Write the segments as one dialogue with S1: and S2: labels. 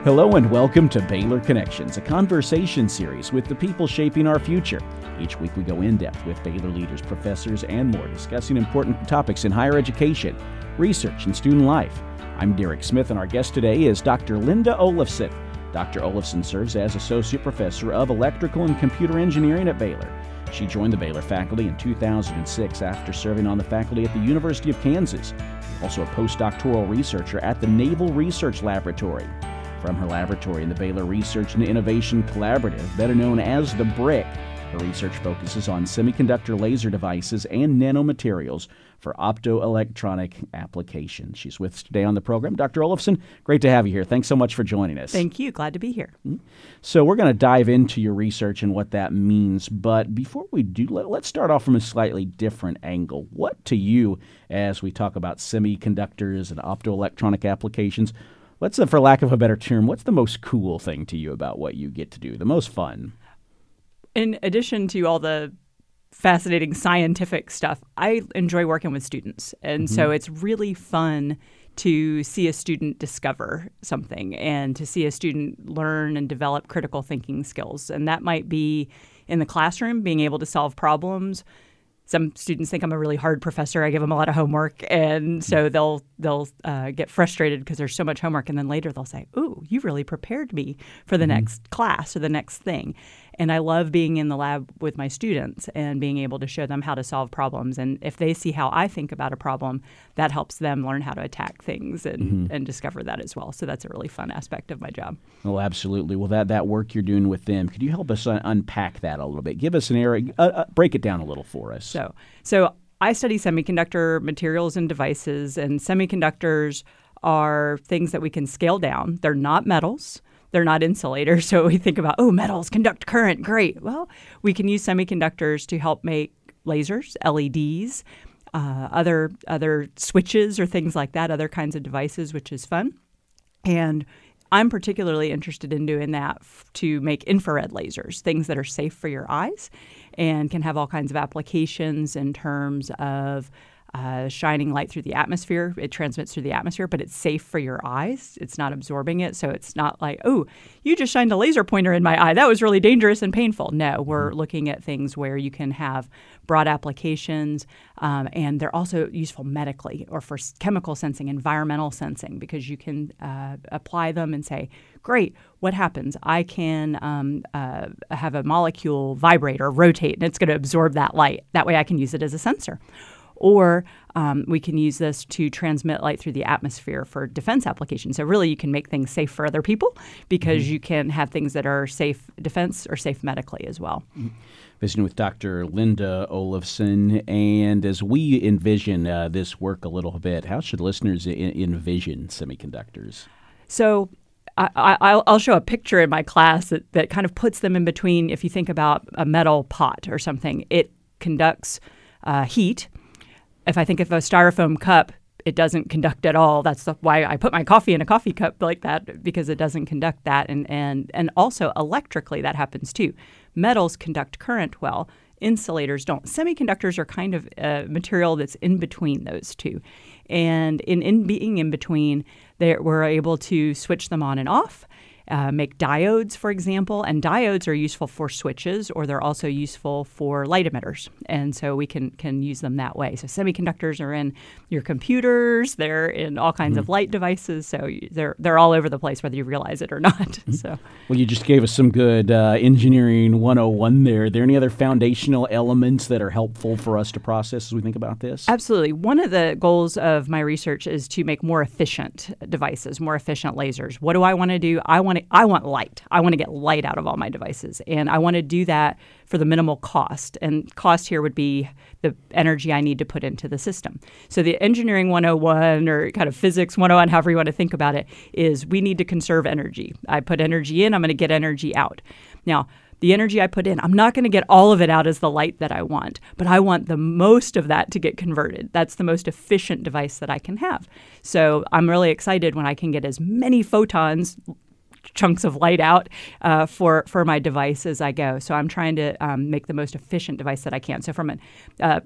S1: Hello and welcome to Baylor Connections, a conversation series with the people shaping our future. Each week we go in depth with Baylor leaders, professors, and more, discussing important topics in higher education, research, and student life. I'm Derek Smith, and our guest today is Dr. Linda Olofsson. Dr. Olofsson serves as Associate Professor of Electrical and Computer Engineering at Baylor. She joined the Baylor faculty in 2006 after serving on the faculty at the University of Kansas. Also a postdoctoral researcher at the Naval Research Laboratory. From her laboratory in the Baylor Research and Innovation Collaborative, better known as the BRIC, her research focuses on semiconductor laser devices and nanomaterials for optoelectronic applications. She's with us today on the program. Dr. Olofsson, great to have you here. Thanks so much for joining us.
S2: Thank you. Glad to be here.
S1: So we're going to dive into your research and what that means. But before we do, let's start off from a slightly different angle. What to you, as we talk about semiconductors and optoelectronic applications, for lack of a better term, what's the most cool thing to you about what you get to do, the most fun?
S2: In addition to all the fascinating scientific stuff, I enjoy working with students. And so it's really fun to see a student discover something and to see a student learn and develop critical thinking skills. And that might be in the classroom, being able to solve problems. Some students think I'm a really hard professor. I give them a lot of homework, and so they'll get frustrated because there's so much homework, and then later they'll say, "Ooh, you really prepared me for the next class or the next thing." And I love being in the lab with my students and being able to show them how to solve problems. And if they see how I think about a problem, that helps them learn how to attack things and discover that as well. So that's a really fun aspect of my job.
S1: Well, absolutely. Well, that work you're doing with them, could you help us unpack that a little bit? Give us an area, break it down a little for us.
S2: So I study semiconductor materials and devices, and semiconductors are things that we can scale down. They're not metals. They're not insulators. So we think about, metals conduct current. Great. Well, we can use semiconductors to help make lasers, LEDs, other switches or things like that, other kinds of devices, which is fun. And I'm particularly interested in doing that to make infrared lasers, things that are safe for your eyes and can have all kinds of applications in terms of shining light through the atmosphere. It transmits through the atmosphere, but it's safe for your eyes. It's not absorbing it. So it's not like, oh, you just shined a laser pointer in my eye. That was really dangerous and painful. No, we're looking at things where you can have broad applications, and they're also useful medically or for chemical sensing, environmental sensing, because you can apply them and say, great, what happens? I can have a molecule vibrate or rotate, and it's going to absorb that light. That way I can use it as a sensor. Or we can use this to transmit light through the atmosphere for defense applications. So really you can make things safe for other people because you can have things that are safe defense or safe medically as well.
S1: Visiting with Dr. Linda Olofsson, and as we envision this work a little bit, how should listeners envision semiconductors?
S2: So I'll show a picture in my class that kind of puts them in between. If you think about a metal pot or something, it conducts heat. If I think of a styrofoam cup, it doesn't conduct at all. That's why I put my coffee in a coffee cup like that, because it doesn't conduct that. And also electrically, that happens too. Metals conduct current well. Insulators don't. Semiconductors are kind of a material that's in between those two. And in being in between, we're able to switch them on and off. Make diodes, for example, and diodes are useful for switches, or they're also useful for light emitters, and so we can use them that way. So semiconductors are in your computers, they're in all kinds of light devices, so they're all over the place, whether you realize it or not. So,
S1: well, you just gave us some good engineering 101 there. Are there any other foundational elements that are helpful for us to process as we think about this?
S2: Absolutely. One of the goals of my research is to make more efficient devices, more efficient lasers. What do I want to do? I want light. I want to get light out of all my devices. And I want to do that for the minimal cost. And cost here would be the energy I need to put into the system. So the engineering 101 or kind of physics 101, however you want to think about it, is we need to conserve energy. I put energy in, I'm going to get energy out. Now, the energy I put in, I'm not going to get all of it out as the light that I want, but I want the most of that to get converted. That's the most efficient device that I can have. So I'm really excited when I can get as many photons, chunks of light out for my device as I go. So I'm trying to make the most efficient device that I can. So from a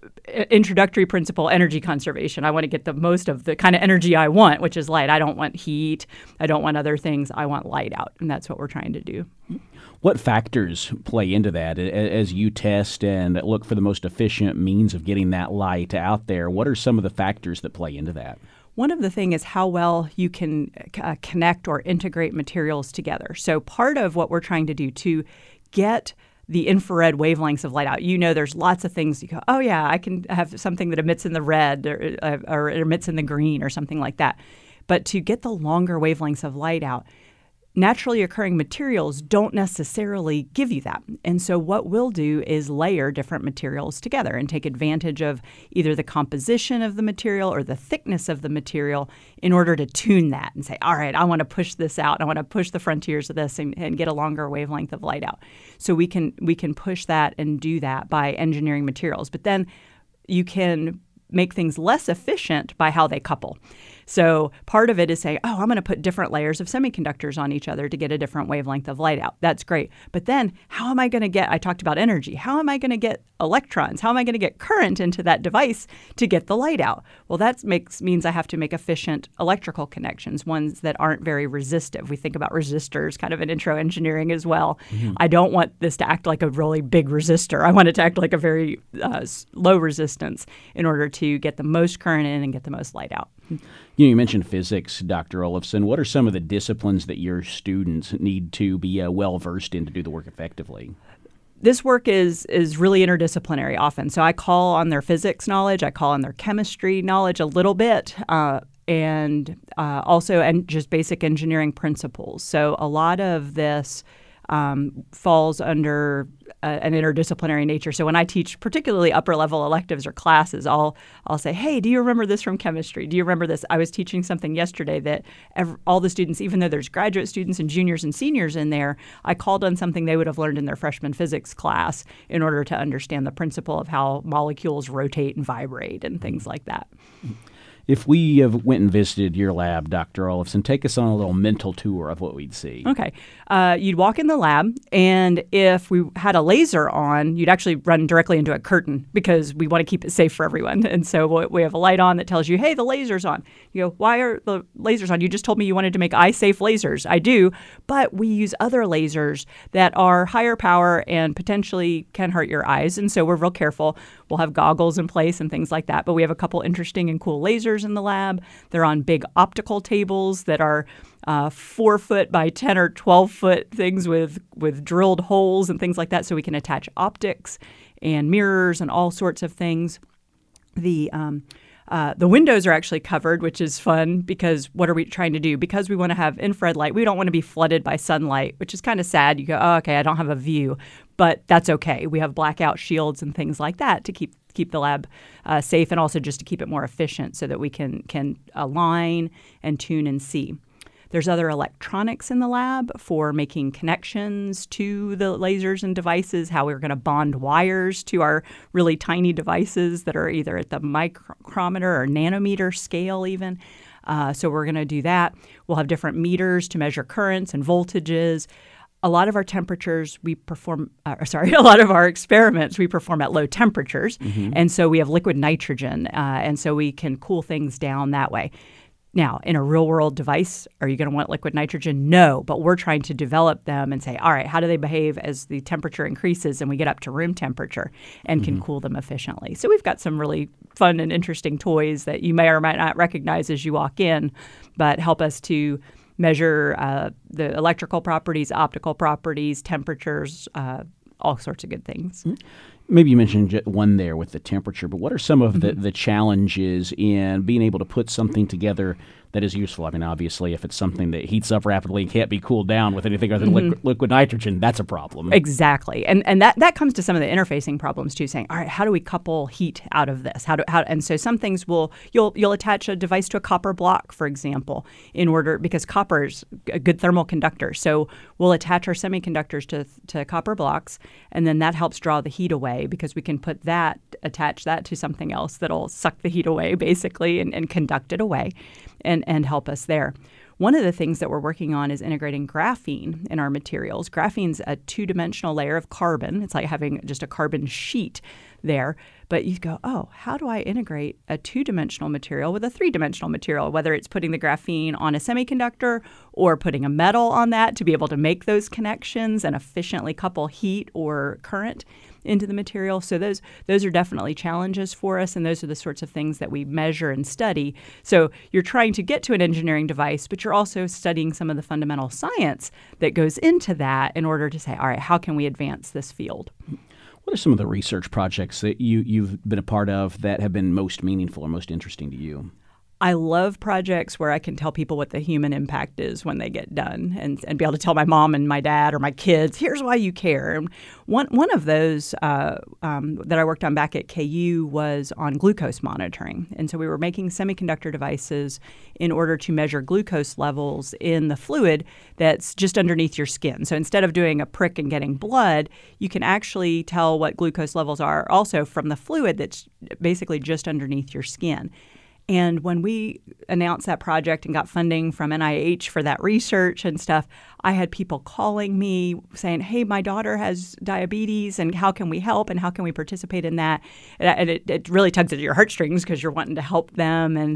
S2: introductory principle, energy conservation. I want to get the most of the kind of energy I want, which is light. I don't want heat. I don't want other things. I want light out, and that's what we're trying to do.
S1: What factors play into that as you test and look for the most efficient means of getting that light out there? What are some of the factors that play into that?
S2: One of the things is how well you can connect or integrate materials together. So part of what we're trying to do to get the infrared wavelengths of light out. There's lots of things you go, oh, yeah, I can have something that emits in the red or emits in the green or something like that. But to get the longer wavelengths of light out, naturally occurring materials don't necessarily give you that. And so what we'll do is layer different materials together and take advantage of either the composition of the material or the thickness of the material in order to tune that and say, all right, I want to push this out. I want to push the frontiers of this and get a longer wavelength of light out. So we can push that and do that by engineering materials. But then you can make things less efficient by how they couple. So part of it is saying, I'm going to put different layers of semiconductors on each other to get a different wavelength of light out. That's great. But then how am I going to get, I talked about energy, how am I going to get electrons? How am I going to get current into that device to get the light out? Well, that means I have to make efficient electrical connections, ones that aren't very resistive. We think about resistors, kind of in intro engineering as well. Mm-hmm. I don't want this to act like a really big resistor. I want it to act like a very low resistance in order to get the most current in and get the most light out.
S1: You mentioned physics, Dr. Olofsson. What are some of the disciplines that your students need to be well-versed in to do the work effectively?
S2: This work is really interdisciplinary often. So I call on their physics knowledge. I call on their chemistry knowledge a little bit, and just basic engineering principles. So a lot of this falls under an interdisciplinary nature. So when I teach particularly upper-level electives or classes, I'll say, hey, do you remember this from chemistry? Do you remember this? I was teaching something yesterday that all the students, even though there's graduate students and juniors and seniors in there, I called on something they would have learned in their freshman physics class in order to understand the principle of how molecules rotate and vibrate and things like that.
S1: If we went and visited your lab, Dr. Olofsson, take us on a little mental tour of what we'd see.
S2: Okay. You'd walk in the lab, and if we had a laser on, you'd actually run directly into a curtain because we want to keep it safe for everyone. And so we have a light on that tells you, hey, the laser's on. You go, why are the lasers on? You just told me you wanted to make eye-safe lasers. I do, but we use other lasers that are higher power and potentially can hurt your eyes. And so we're real careful. We'll have goggles in place and things like that. But we have a couple interesting and cool lasers in the lab. They're on big optical tables that are 4 foot by 10 or 12 foot things with drilled holes and things like that, so we can attach optics and mirrors and all sorts of things. The windows are actually covered, which is fun because what are we trying to do? Because we want to have infrared light. We don't want to be flooded by sunlight, which is kind of sad. You go, oh, okay, I don't have a view, but that's okay. We have blackout shields and things like that to keep the lab safe, and also just to keep it more efficient so that we can align and tune and see. There's other electronics in the lab for making connections to the lasers and devices, how we're going to bond wires to our really tiny devices that are either at the micrometer or nanometer scale even. So we're going to do that. We'll have different meters to measure currents and voltages. A lot of our temperatures a lot of our experiments we perform at low temperatures. Mm-hmm. And so we have liquid nitrogen, and so we can cool things down that way. Now, in a real-world device, are you going to want liquid nitrogen? No, but we're trying to develop them and say, all right, how do they behave as the temperature increases and we get up to room temperature and can cool them efficiently? So we've got some really fun and interesting toys that you may or might not recognize as you walk in, but help us to measure the electrical properties, optical properties, temperatures, all sorts of good things.
S1: Mm-hmm. Maybe you mentioned one there with the temperature, but what are some of the challenges in being able to put something together that is useful? I mean, obviously, if it's something that heats up rapidly and can't be cooled down with anything other than liquid nitrogen, that's a problem.
S2: Exactly. And that comes to some of the interfacing problems, too, saying, all right, how do we couple heat out of this? And so some things you'll attach a device to a copper block, for example, because copper is a good thermal conductor. So we'll attach our semiconductors to copper blocks, and then that helps draw the heat away because we can attach that to something else that'll suck the heat away, basically, and conduct it away. And help us there. One of the things that we're working on is integrating graphene in our materials. Graphene's a two-dimensional layer of carbon. It's like having just a carbon sheet there. But you go, oh, how do I integrate a two-dimensional material with a three-dimensional material, whether it's putting the graphene on a semiconductor or putting a metal on that to be able to make those connections and efficiently couple heat or current into the material. So those are definitely challenges for us, and those are the sorts of things that we measure and study. So you're trying to get to an engineering device, but you're also studying some of the fundamental science that goes into that in order to say, all right, how can we advance this field?
S1: What are some of the research projects that you've been a part of that have been most meaningful or most interesting to you?
S2: I love projects where I can tell people what the human impact is when they get done and be able to tell my mom and my dad or my kids, here's why you care. And one of those that I worked on back at KU was on glucose monitoring. And so we were making semiconductor devices in order to measure glucose levels in the fluid that's just underneath your skin. So instead of doing a prick and getting blood, you can actually tell what glucose levels are also from the fluid that's basically just underneath your skin. And when we announced that project and got funding from NIH for that research and stuff, I had people calling me saying, hey, my daughter has diabetes, and how can we help, and how can we participate in that? And it really tugs at your heartstrings because you're wanting to help them and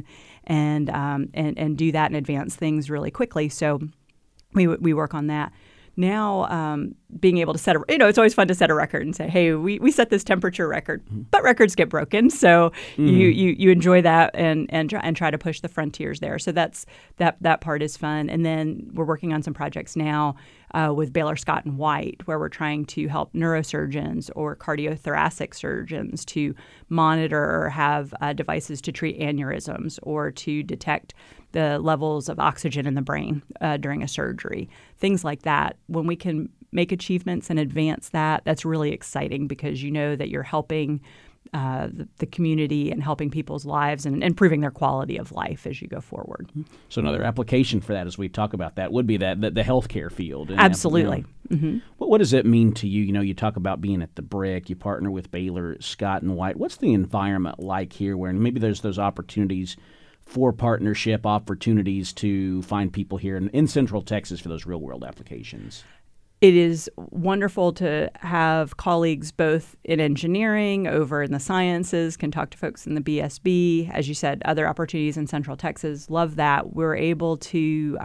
S2: do that and advance things really quickly. So we work on that. Now, being able to set it's always fun to set a record and say, hey, we set this temperature record, but records get broken. So you enjoy that and try to push the frontiers there. So that part is fun. And then we're working on some projects now with Baylor Scott and White, where we're trying to help neurosurgeons or cardiothoracic surgeons to monitor or have devices to treat aneurysms or to detect the levels of oxygen in the brain during a surgery, things like that. When we can make achievements and advance that, that's really exciting because you know that you're helping the community and helping people's lives and improving their quality of life as you go forward.
S1: So another application for that, as we talk about that, would be the healthcare field. And
S2: absolutely.
S1: What does it mean to you? You know, you talk about being at the BRIC, you partner with Baylor, Scott and White. What's the environment like here where maybe there's those opportunities for partnership, opportunities to find people here in Central Texas for those real-world applications?
S2: It is wonderful to have colleagues both in engineering, over in the sciences, can talk to folks in the BSB. As you said, other opportunities in Central Texas. Love that. We're able to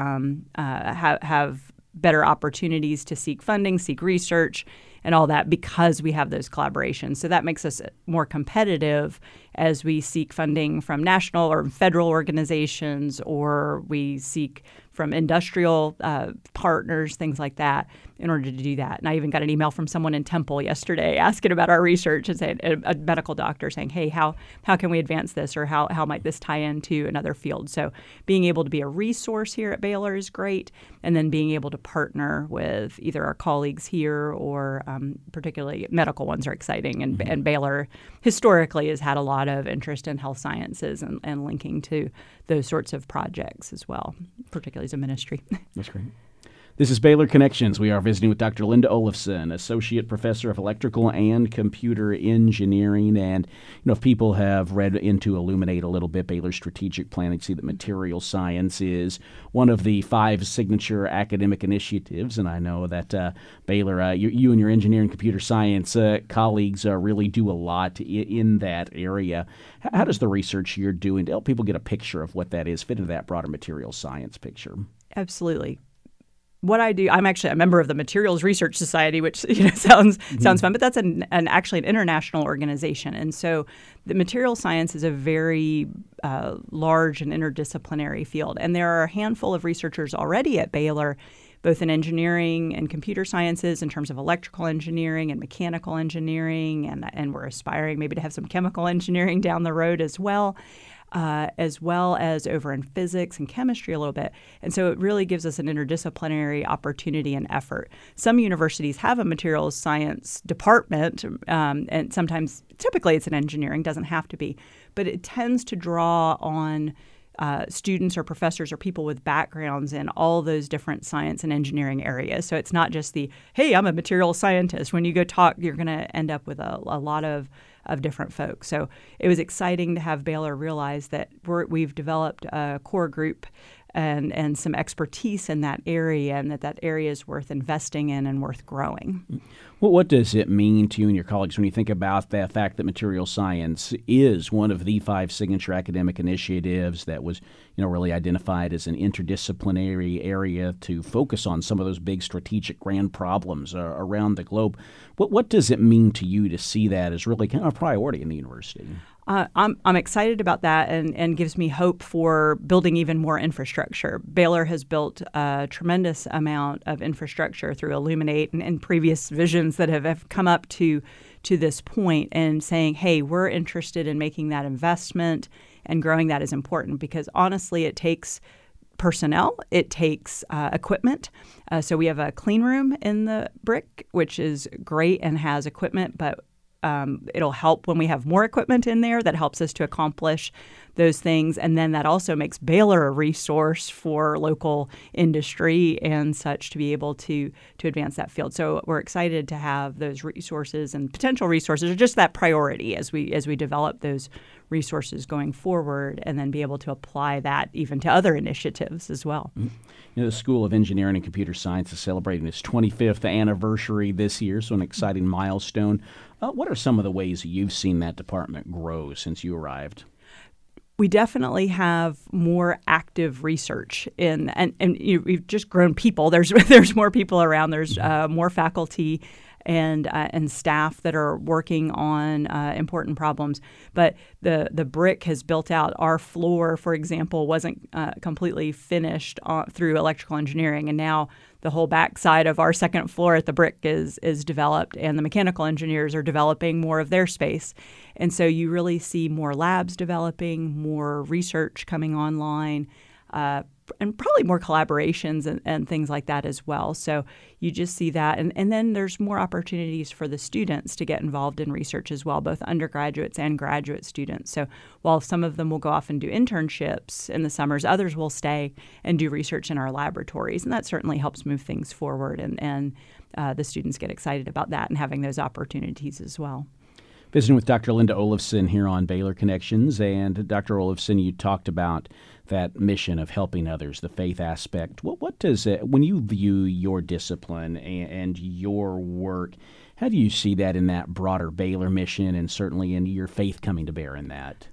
S2: have better opportunities to seek funding, seek research, and all that because we have those collaborations. So that makes us more competitive as we seek funding from national or federal organizations, or we seek from industrial partners, things like that, in order to do that. And I even got an email from someone in Temple yesterday asking about our research and saying, a medical doctor saying, hey, how can we advance this, or how might this tie into another field? So being able to be a resource here at Baylor is great, and then being able to partner with either our colleagues here or particularly medical ones are exciting. And Baylor historically has had a lot of interest in health sciences and linking to those sorts of projects as well, particularly as a ministry.
S1: That's great. This is Baylor Connections. We are visiting with Dr. Linda Olofsson, Associate Professor of Electrical and Computer Engineering. And, if people have read into Illuminate a little bit, Baylor's strategic plan, they see that material science is one of the 5 signature academic initiatives. And I know that Baylor, you and your engineering computer science colleagues really do a lot in that area. How does the research you're doing to help people get a picture of what that is fit into that broader material science picture?
S2: Absolutely. What I do, I'm actually a member of the Materials Research Society, which sounds fun, but that's actually an international organization. And so the material science is a very large and interdisciplinary field. And there are a handful of researchers already at Baylor, both in engineering and computer sciences in terms of electrical engineering and mechanical engineering, and we're aspiring maybe to have some chemical engineering down the road as well as over in physics and chemistry a little bit. And so it really gives us an interdisciplinary opportunity and effort. Some universities have a materials science department, and typically it's in engineering, doesn't have to be, but it tends to draw on students or professors or people with backgrounds in all those different science and engineering areas. So it's not just hey, I'm a materials scientist. When you go talk, you're going to end up with a lot of different folks. So it was exciting to have Baylor realize that we've developed a core group and some expertise in that area, and that area is worth investing in and worth growing.
S1: Well, what does it mean to you and your colleagues when you think about the fact that material science is one of the 5 signature academic initiatives that was, really identified as an interdisciplinary area to focus on some of those big strategic grand problems around the globe? What does it mean to you to see that as really kind of a priority in the university?
S2: I'm excited about that and gives me hope for building even more infrastructure. Baylor has built a tremendous amount of infrastructure through Illuminate and previous visions that have come up to this point, and saying, hey, we're interested in making that investment, and growing that is important, because honestly it takes personnel, it takes equipment. So we have a clean room in the Brick, which is great and has equipment, but it'll help when we have more equipment in there that helps us to accomplish those things. And then that also makes Baylor a resource for local industry and such to be able to advance that field. So we're excited to have those resources and potential resources, or just that priority as we develop those resources going forward, and then be able to apply that even to other initiatives as well.
S1: The School of Engineering and Computer Science is celebrating its 25th anniversary this year, so an exciting milestone. What are some of the ways that you've seen that department grow since you arrived?
S2: We definitely have more active research and we've just grown people. There's more people around. There's more faculty and staff that are working on important problems. But the Brick has built out. Our floor, for example, wasn't completely finished through electrical engineering, and now the whole backside of our second floor at the Brick is developed, and the mechanical engineers are developing more of their space. And so you really see more labs developing, more research coming online, and probably more collaborations and things like that as well. So you just see that. And then there's more opportunities for the students to get involved in research as well, both undergraduates and graduate students. So while some of them will go off and do internships in the summers, others will stay and do research in our laboratories. And that certainly helps move things forward. And the students get excited about that and having those opportunities as well.
S1: Visiting with Dr. Linda Olofsson here on Baylor Connections. And Dr. Olofsson, you talked about that mission of helping others, the faith aspect. What does it, when you view your discipline and your work, how do you see that in that broader Baylor mission, and certainly in your faith coming to bear in that?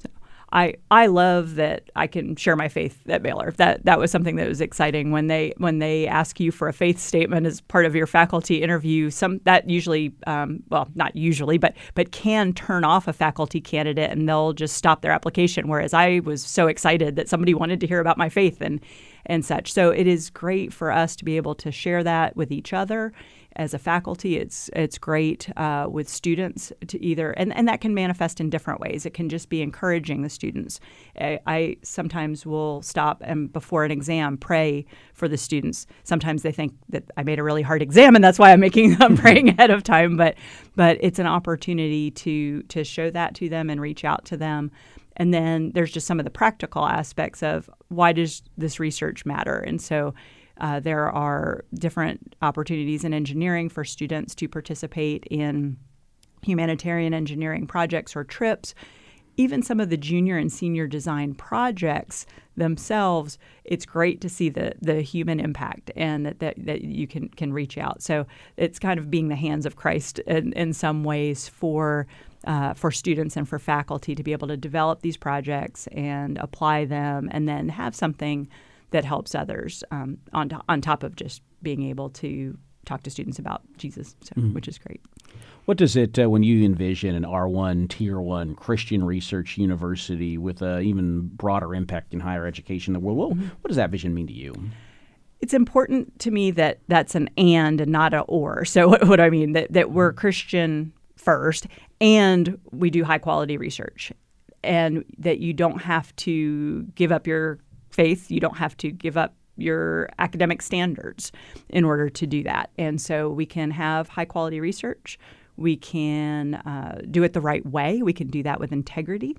S2: I love that I can share my faith at Baylor. That was something that was exciting when they ask you for a faith statement as part of your faculty interview. That usually, not usually, but can turn off a faculty candidate, and they'll just stop their application. Whereas I was so excited that somebody wanted to hear about my faith and such. So it is great for us to be able to share that with each other. As a faculty, it's great with students to either, and that can manifest in different ways. It can just be encouraging the students. I sometimes will stop and before an exam pray for the students. Sometimes they think that I made a really hard exam and that's why I'm praying ahead of time. But it's an opportunity to show that to them and reach out to them. And then there's just some of the practical aspects of why does this research matter? And so there are different opportunities in engineering for students to participate in humanitarian engineering projects or trips. Even some of the junior and senior design projects themselves, it's great to see the human impact and that you can reach out. So it's kind of being the hands of Christ in some ways for students and for faculty to be able to develop these projects and apply them, and then have something that helps others on top of just being able to talk to students about Jesus, which is great.
S1: What does it, when you envision an R1, Tier 1 Christian research university with an even broader impact in higher education in the world, what does that vision mean to you?
S2: It's important to me that that's an and not an or. So what I mean, that we're Christian first and we do high-quality research, and that you don't have to give up your faith. You don't have to give up your academic standards in order to do that. And so we can have high-quality research. We can do it the right way. We can do that with integrity,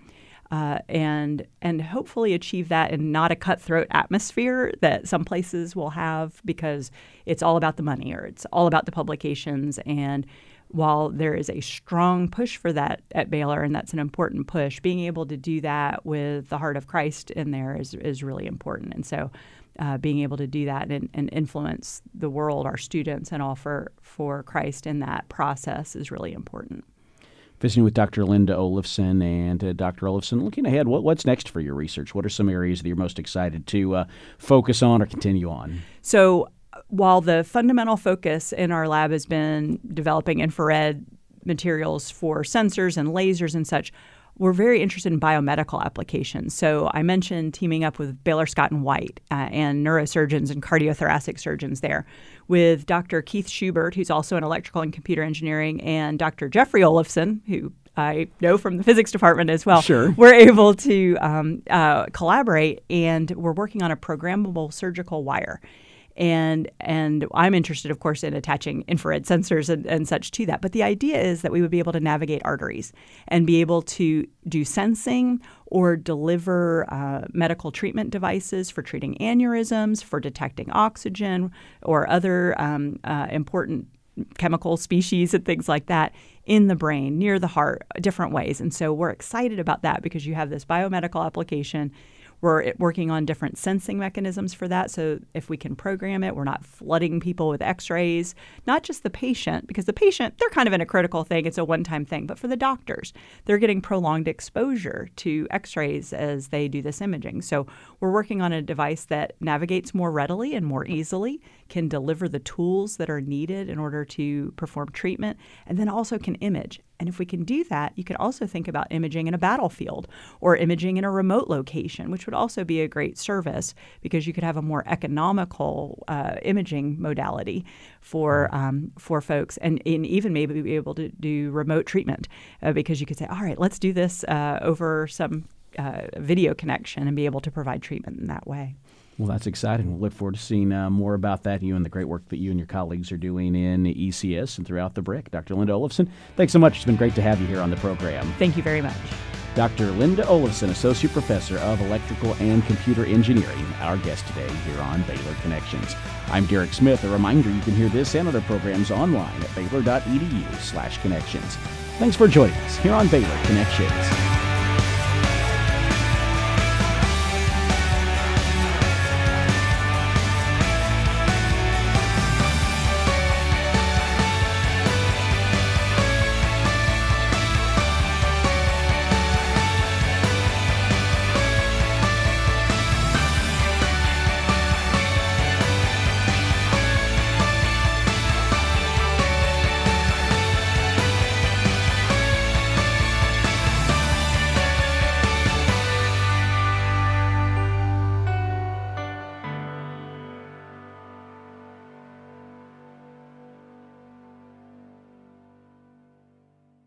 S2: and hopefully achieve that in not a cutthroat atmosphere that some places will have because it's all about the money or it's all about the publications. And while there is a strong push for that at Baylor, and that's an important push, being able to do that with the heart of Christ in there is really important. And so being able to do that and influence the world, our students, and all for Christ in that process is really important.
S1: Visiting with Dr. Linda Olofsson. And Dr. Olofsson, looking ahead, what's next for your research? What are some areas that you're most excited to focus on or continue on?
S2: So while the fundamental focus in our lab has been developing infrared materials for sensors and lasers and such, we're very interested in biomedical applications. So I mentioned teaming up with Baylor Scott and White and neurosurgeons and cardiothoracic surgeons there, with Dr. Keith Schubert, who's also in electrical and computer engineering, and Dr. Jeffrey Olofsson, who I know from the physics department as well.
S1: Sure.
S2: We're able to collaborate, and we're working on a programmable surgical wire. And I'm interested, of course, in attaching infrared sensors and such to that. But the idea is that we would be able to navigate arteries and be able to do sensing or deliver medical treatment devices for treating aneurysms, for detecting oxygen or other important chemical species and things like that in the brain, near the heart, different ways. And so we're excited about that because you have this biomedical application. We're working on different sensing mechanisms for that. So if we can program it, we're not flooding people with x-rays, not just the patient, because the patient, they're kind of in a critical thing. It's a one-time thing. But for the doctors, they're getting prolonged exposure to x-rays as they do this imaging. So we're working on a device that navigates more readily and more easily, can deliver the tools that are needed in order to perform treatment, and then also can image. And if we can do that, you could also think about imaging in a battlefield or imaging in a remote location, which would also be a great service because you could have a more economical imaging modality for folks, and even maybe be able to do remote treatment because you could say, all right, let's do this over some video connection and be able to provide treatment in that way.
S1: Well, that's exciting. We'll look forward to seeing more about that, you and the great work that you and your colleagues are doing in ECS and throughout the BRIC. Dr. Linda Olofsson, thanks so much. It's been great to have you here on the program.
S2: Thank you very much.
S1: Dr. Linda Olofsson, Associate Professor of Electrical and Computer Engineering, our guest today here on Baylor Connections. I'm Derek Smith. A reminder, you can hear this and other programs online at baylor.edu/connections. Thanks for joining us here on Baylor Connections.